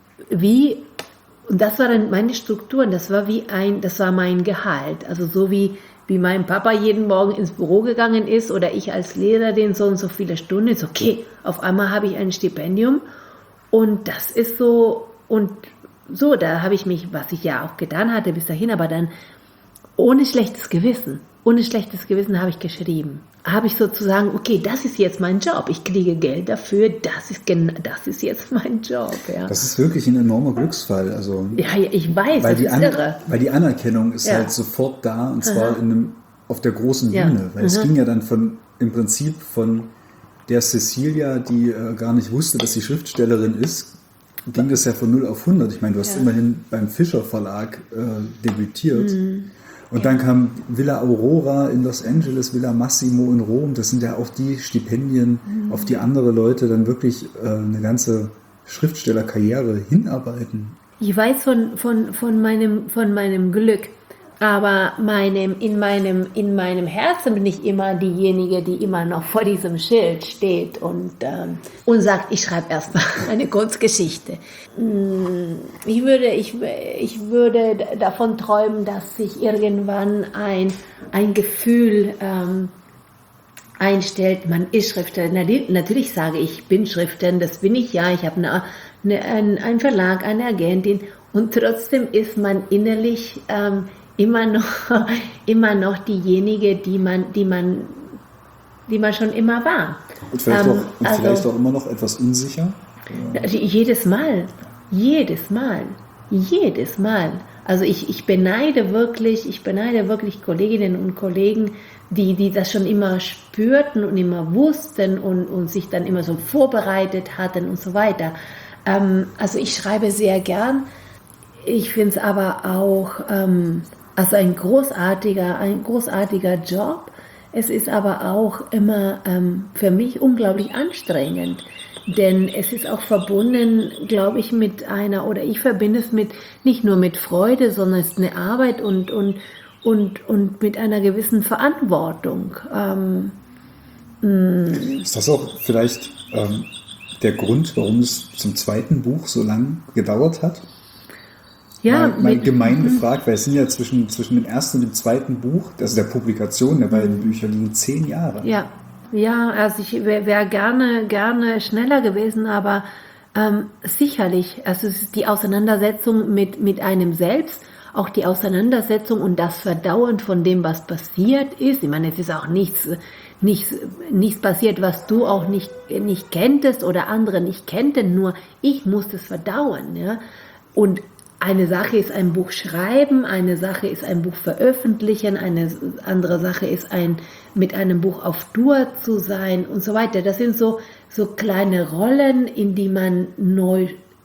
wie, und das waren meine Strukturen, das war wie ein, das war mein Gehalt. Also so wie, wie mein Papa jeden Morgen ins Büro gegangen ist oder ich als Lehrerin so und so viele Stunden, ist okay, auf einmal habe ich ein Stipendium, und das ist so, und so, da habe ich mich, was ich ja auch getan hatte bis dahin, aber dann ohne schlechtes Gewissen, ohne schlechtes Gewissen habe ich geschrieben. Habe ich sozusagen, okay, das ist jetzt mein Job, ich kriege Geld dafür, das ist, gen- das ist jetzt mein Job. Ja. Das ist wirklich ein enormer Glücksfall. Also, ja, ich weiß, weil das die ist An- irre. Weil die Anerkennung ist Ja. halt sofort da, und zwar in einem, auf der großen Ja. Bühne. Weil Mhm. es ging ja dann von, im Prinzip von der Cecilia, die äh, gar nicht wusste, dass sie Schriftstellerin ist, ging das ja von null auf hundert. Ich meine, du hast Ja. immerhin beim Fischer Verlag äh, debütiert. Mhm. Und dann kam Villa Aurora in Los Angeles, Villa Massimo in Rom. Das sind ja auch die Stipendien, mhm. auf die andere Leute dann wirklich äh, eine ganze Schriftstellerkarriere hinarbeiten? Ich weiß von, von, von, meinem, von meinem Glück, aber meinem, in, meinem, in meinem Herzen bin ich immer diejenige, die immer noch vor diesem Schild steht und, ähm, und sagt, ich schreibe erstmal eine Kurzgeschichte. Ich würde, ich, ich würde davon träumen, dass sich irgendwann ein, ein Gefühl ähm, einstellt, man ist Schriftsteller. Natürlich sage ich, ich bin Schriftsteller, das bin ich ja, ich habe eine, eine, einen Verlag, eine Agentin und trotzdem ist man innerlich ähm, immer noch, immer noch diejenige, die man, die man, die man schon immer war. Und vielleicht, ähm, auch, und also, vielleicht auch immer noch etwas unsicher? Jedes Mal, jedes Mal, jedes Mal. Also ich, ich beneide wirklich, ich beneide wirklich Kolleginnen und Kollegen, die, die das schon immer spürten und immer wussten und, und sich dann immer so vorbereitet hatten und so weiter. Ähm, also ich schreibe sehr gern. Ich finde es aber auch ähm, also ein großartiger, ein großartiger Job. Es ist aber auch immer ähm, für mich unglaublich anstrengend, denn es ist auch verbunden, glaube ich, mit einer, oder ich verbinde es mit, nicht nur mit Freude, sondern es ist eine Arbeit und, und, und, und mit einer gewissen Verantwortung. Ähm, ist das auch vielleicht ähm, der Grund, warum es zum zweiten Buch so lange gedauert hat? Ja, mal, mal mit, gemein gefragt, weil es sind ja zwischen, zwischen dem ersten und dem zweiten Buch, also der Publikation der beiden Bücher, liegen zehn Jahre. Ja, ja, also ich wäre wär gerne, gerne schneller gewesen, aber ähm, sicherlich, also es ist die Auseinandersetzung mit, mit einem selbst, auch die Auseinandersetzung und das Verdauen von dem, was passiert ist. Ich meine, es ist auch nichts, nichts, nichts passiert, was du auch nicht, nicht kenntest oder andere nicht kennten, nur ich musste es verdauen. Ja? Und eine Sache ist ein Buch schreiben, eine Sache ist ein Buch veröffentlichen, eine andere Sache ist ein mit einem Buch auf Tour zu sein und so weiter. Das sind so, so kleine Rollen, in die man neu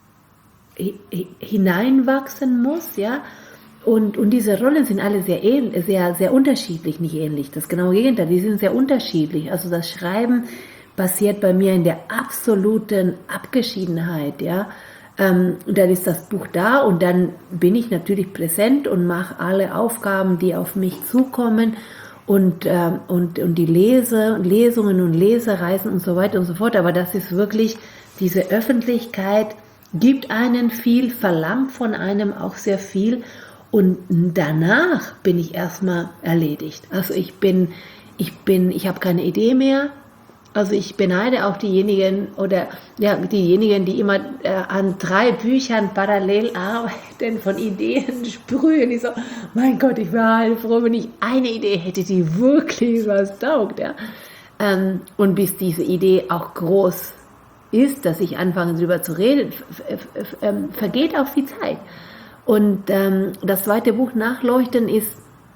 hineinwachsen muss, ja. Und, und diese Rollen sind alle sehr, ähnlich, sehr, sehr unterschiedlich, nicht ähnlich. Das genaue Gegenteil, die sind sehr unterschiedlich. Also das Schreiben passiert bei mir in der absoluten Abgeschiedenheit, ja. Ähm, dann ist das Buch da und dann bin ich natürlich präsent und mache alle Aufgaben, die auf mich zukommen und, ähm, und, und die Lese, Lesungen und Lesereisen und so weiter und so fort. Aber das ist wirklich, diese Öffentlichkeit gibt einen viel, verlangt von einem auch sehr viel und danach bin ich erstmal erledigt. Also ich bin, ich bin, ich habe keine Idee mehr. Also ich beneide auch diejenigen oder ja diejenigen, die immer äh, an drei Büchern parallel arbeiten, von Ideen sprühen. Ich so, mein Gott, ich wäre halt froh, wenn ich eine Idee hätte, die wirklich was taugt. Ja? Ähm, und bis diese Idee auch groß ist, dass ich anfange darüber zu reden, f- f- f- vergeht auch viel Zeit. Und ähm, das zweite Buch Nachleuchten ist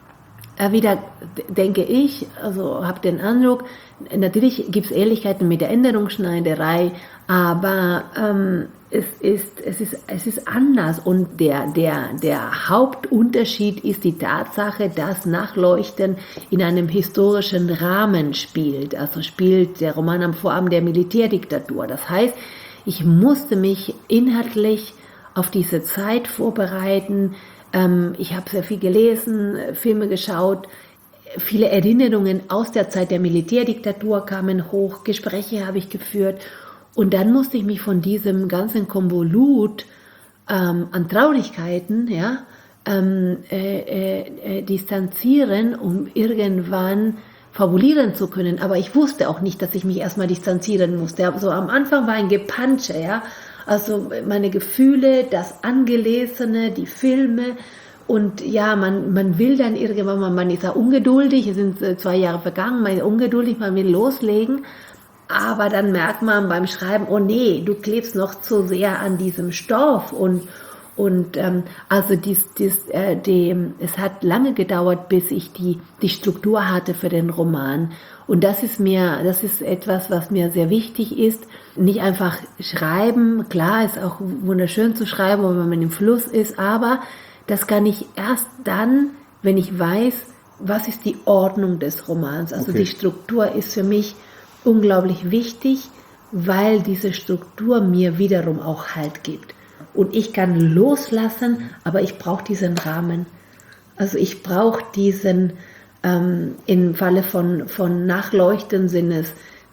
äh, wieder, denke ich, also habe den Eindruck, natürlich gibt es Ähnlichkeiten mit der Änderungsschneiderei, aber ähm, es, ist, es, ist, es ist anders und der, der, der Hauptunterschied ist die Tatsache, dass Nachleuchten in einem historischen Rahmen spielt. Also spielt der Roman am Vorabend der Militärdiktatur. Das heißt, ich musste mich inhaltlich auf diese Zeit vorbereiten. Ähm, ich habe sehr viel gelesen, Filme geschaut. Viele Erinnerungen aus der Zeit der Militärdiktatur kamen hoch, Gespräche habe ich geführt und dann musste ich mich von diesem ganzen Konvolut ähm, an Traurigkeiten ja, ähm, äh, äh, distanzieren, um irgendwann fabulieren zu können. Aber ich wusste auch nicht, dass ich mich erstmal distanzieren musste. Also am Anfang war ein Gepansche, ja, also meine Gefühle, das Angelesene, die Filme. Und ja, man, man will dann irgendwann mal, man ist ja ungeduldig, es sind zwei Jahre vergangen, man ist ungeduldig, man will loslegen, aber dann merkt man beim Schreiben, oh nee, du klebst noch zu sehr an diesem Stoff und, und ähm, also dies, dies, äh, die, es hat lange gedauert, bis ich die, die Struktur hatte für den Roman. Und das ist mir, das ist etwas, was mir sehr wichtig ist. Nicht einfach schreiben, klar, ist auch wunderschön zu schreiben, wenn man im Fluss ist, aber das kann ich erst dann, wenn ich weiß, was ist die Ordnung des Romans. Also okay. Die Struktur ist für mich unglaublich wichtig. weil diese Struktur mir wiederum auch Halt gibt. Und ich kann loslassen, aber ich brauche diesen Rahmen. Also ich brauche diesen, ähm, im Falle von, von Nachleuchten sind es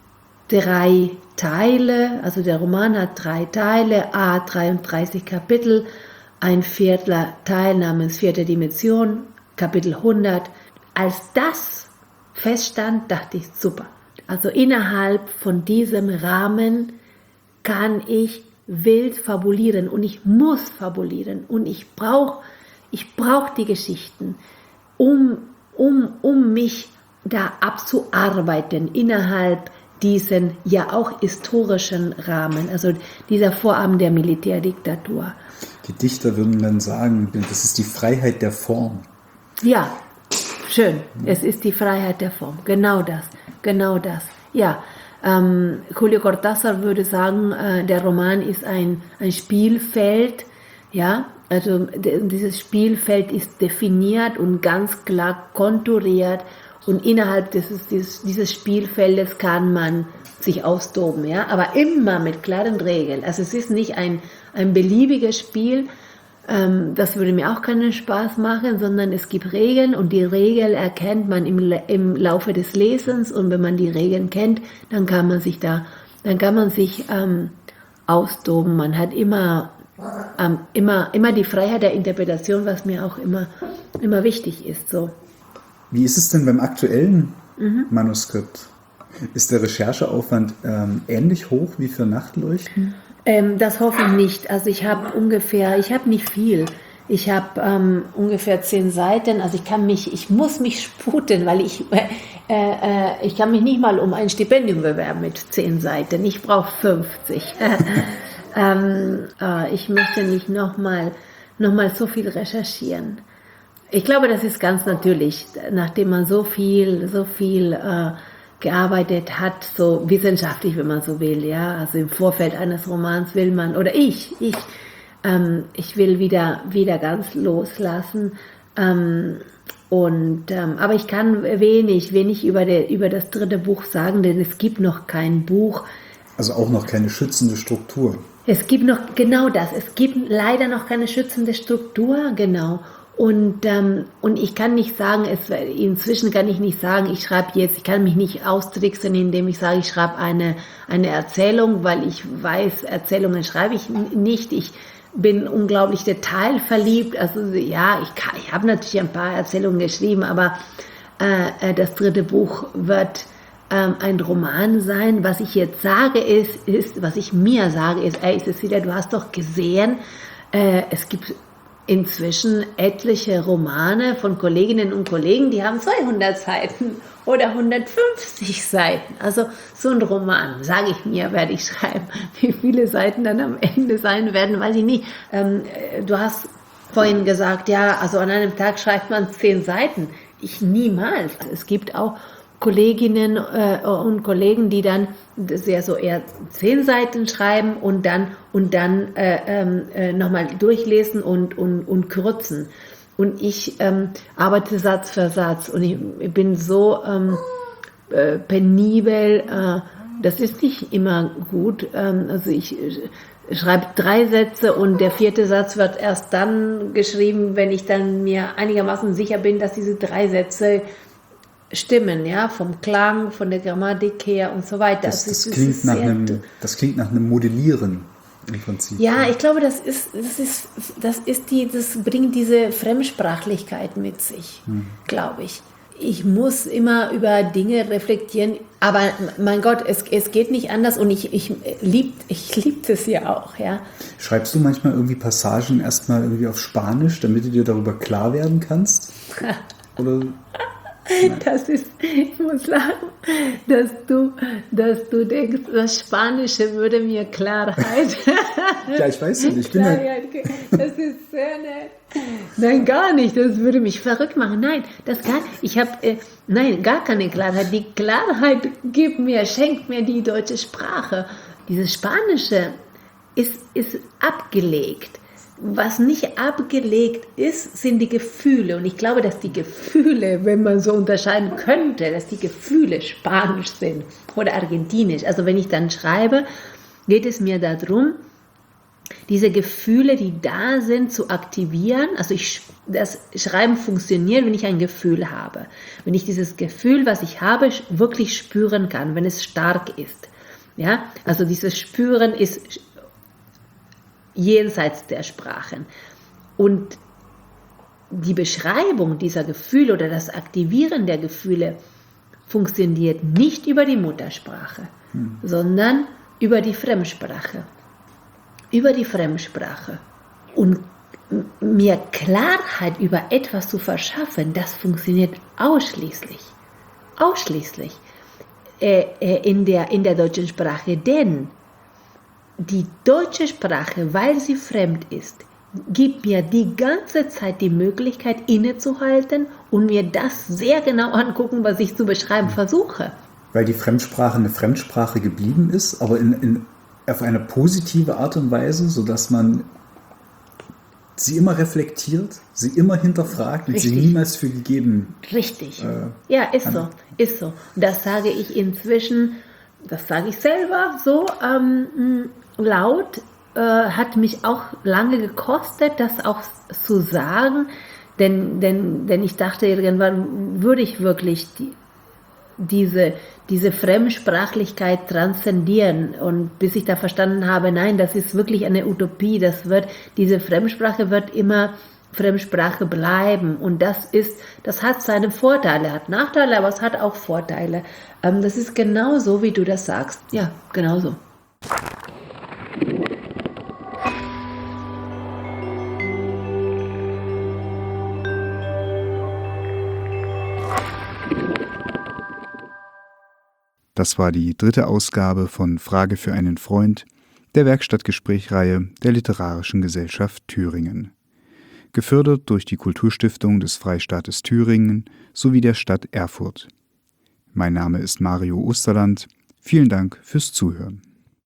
drei Teile, also der Roman hat drei Teile, a dreiunddreißig Kapitel, ein vierter Teil namens Vierte Dimension, Kapitel hundert. Als das feststand, dachte ich, super. Also innerhalb von diesem Rahmen kann ich wild fabulieren und ich muss fabulieren und ich brauche ich brauch die Geschichten, um, um, um mich da abzuarbeiten innerhalb diesen ja auch historischen Rahmen, also dieser Vorabend der Militärdiktatur. Die Dichter würden dann sagen, das ist die Freiheit der Form. Ja, schön. Es ist die Freiheit der Form. Genau das. Genau das. Ja, ähm, Julio Cortázar würde sagen, äh, der Roman ist ein, ein Spielfeld. Ja, also de, dieses Spielfeld ist definiert und ganz klar konturiert. Und innerhalb dieses, dieses, dieses Spielfeldes kann man sich austoben, ja, aber immer mit klaren Regeln. Also es ist nicht ein, ein beliebiges Spiel, ähm, das würde mir auch keinen Spaß machen, sondern es gibt Regeln und die Regel erkennt man im, im Laufe des Lesens und wenn man die Regeln kennt, dann kann man sich da, dann kann man sich ähm, austoben. Man hat immer, ähm, immer, immer die Freiheit der Interpretation, was mir auch immer, immer wichtig ist, so. Wie ist es denn beim aktuellen mhm. Manuskript? Ist der Rechercheaufwand ähm, ähnlich hoch wie für Nachtleuchten? Ähm, das hoffe ich nicht. Also ich habe ungefähr, ich habe nicht viel. Ich habe ähm, ungefähr zehn Seiten. Also ich kann mich, ich muss mich sputen, weil ich, äh, äh, ich kann mich nicht mal um ein Stipendium bewerben mit zehn Seiten. Ich brauche fünfzig. ähm, äh, ich möchte nicht nochmal noch mal so viel recherchieren. Ich glaube, das ist ganz natürlich, nachdem man so viel, so viel äh, gearbeitet hat, so wissenschaftlich, wenn man so will, ja, also im Vorfeld eines Romans will man, oder ich, ich, ähm, ich will wieder, wieder ganz loslassen, ähm, und, ähm, aber ich kann wenig, wenig über, der, über das dritte Buch sagen, denn es gibt noch kein Buch. Also auch noch keine schützende Struktur. Es gibt noch, genau das, es gibt leider noch keine schützende Struktur, genau. Und, ähm, und ich kann nicht sagen, es, inzwischen kann ich nicht sagen, ich schreibe jetzt, ich kann mich nicht austricksen, indem ich sage, ich schreibe eine, eine Erzählung, weil ich weiß, Erzählungen schreibe ich nicht. Ich bin unglaublich detailverliebt. Also ja, ich, kann, ich habe natürlich ein paar Erzählungen geschrieben, aber äh, das dritte Buch wird ähm, ein Roman sein. Was ich jetzt sage ist, ist, was ich mir sage, ist, ey, Cecilia, du hast doch gesehen, äh, es gibt inzwischen etliche Romane von Kolleginnen und Kollegen, die haben zweihundert Seiten oder hundertfünfzig Seiten. Also so ein Roman, sage ich mir, werde ich schreiben. Wie viele Seiten dann am Ende sein werden, weiß ich nicht. Ähm, du hast vorhin gesagt, ja, also an einem Tag schreibt man zehn Seiten. Ich niemals. Es gibt auch Kolleginnen äh, und Kollegen, die dann sehr so eher zehn Seiten schreiben und dann und dann äh, äh, nochmal durchlesen und, und, und kürzen. Und ich ähm, arbeite Satz für Satz und ich, ich bin so ähm, äh, penibel, äh, das ist nicht immer gut. Ähm, also ich äh, schreibe drei Sätze und der vierte Satz wird erst dann geschrieben, wenn ich dann mir einigermaßen sicher bin, dass diese drei Sätze stimmen, ja, vom Klang, von der Grammatik her und so weiter. Das, das, das, klingt, nach einem, das klingt nach einem Modellieren im Prinzip. Ja, ich glaube, das ist, das ist, das ist die, das bringt diese Fremdsprachlichkeit mit sich, hm. glaube ich. Ich muss immer über Dinge reflektieren, aber mein Gott, es, es geht nicht anders und ich, ich liebe ich lieb das ja auch, ja. Schreibst du manchmal irgendwie Passagen erstmal irgendwie auf Spanisch, damit du dir darüber klar werden kannst? Oder... Das ist, ich muss lachen, dass du, dass du denkst, das Spanische würde mir Klarheit. Ja, ich weiß nicht, ich bin Klarheit, das ist sehr nett. Nein, gar nicht, das würde mich verrückt machen. Nein, das gar, ich habe, äh, nein, gar keine Klarheit. Die Klarheit gibt mir, schenkt mir die deutsche Sprache. Dieses Spanische ist, ist abgelegt. was nicht abgelegt ist, sind die Gefühle. Und ich glaube, dass die Gefühle, wenn man so unterscheiden könnte, dass die Gefühle spanisch sind oder argentinisch. Also wenn ich dann schreibe, geht es mir darum, diese Gefühle, die da sind, zu aktivieren. Also ich, das Schreiben funktioniert, wenn ich ein Gefühl habe. Wenn ich dieses Gefühl, was ich habe, wirklich spüren kann, wenn es stark ist. Ja? Also dieses Spüren ist jenseits der Sprachen. Und die Beschreibung dieser Gefühle oder das Aktivieren der Gefühle funktioniert nicht über die Muttersprache, hm. sondern über die Fremdsprache. Über die Fremdsprache. Und mir Klarheit über etwas zu verschaffen, das funktioniert ausschließlich, ausschließlich äh, äh, in der, in der deutschen Sprache. Denn die deutsche Sprache, weil sie fremd ist, gibt mir die ganze Zeit die Möglichkeit, innezuhalten und mir das sehr genau angucken, was ich zu beschreiben versuche. Weil die Fremdsprache eine Fremdsprache geblieben ist, aber in, in auf eine positive Art und Weise, sodass man sie immer reflektiert, sie immer hinterfragt und Richtig. sie niemals für gegeben. Richtig. Äh, ja, ist so, ist so. Das sage ich inzwischen, das sage ich selber so ähm, laut, äh, hat mich auch lange gekostet, das auch zu sagen, denn, denn, denn ich dachte, irgendwann würde ich wirklich die, diese, diese Fremdsprachlichkeit transzendieren, und bis ich da verstanden habe, nein, das ist wirklich eine Utopie, das wird, diese Fremdsprache wird immer Fremdsprache bleiben, und das ist, das hat seine Vorteile, hat Nachteile, aber es hat auch Vorteile. Ähm, das ist genau so, wie du das sagst. Ja, genau so. Das war die dritte Ausgabe von Frage für einen Freund, der Werkstattgesprächreihe der Literarischen Gesellschaft Thüringen. Gefördert durch die Kulturstiftung des Freistaates Thüringen sowie der Stadt Erfurt. Mein Name ist Mario Osterland. Vielen Dank fürs Zuhören.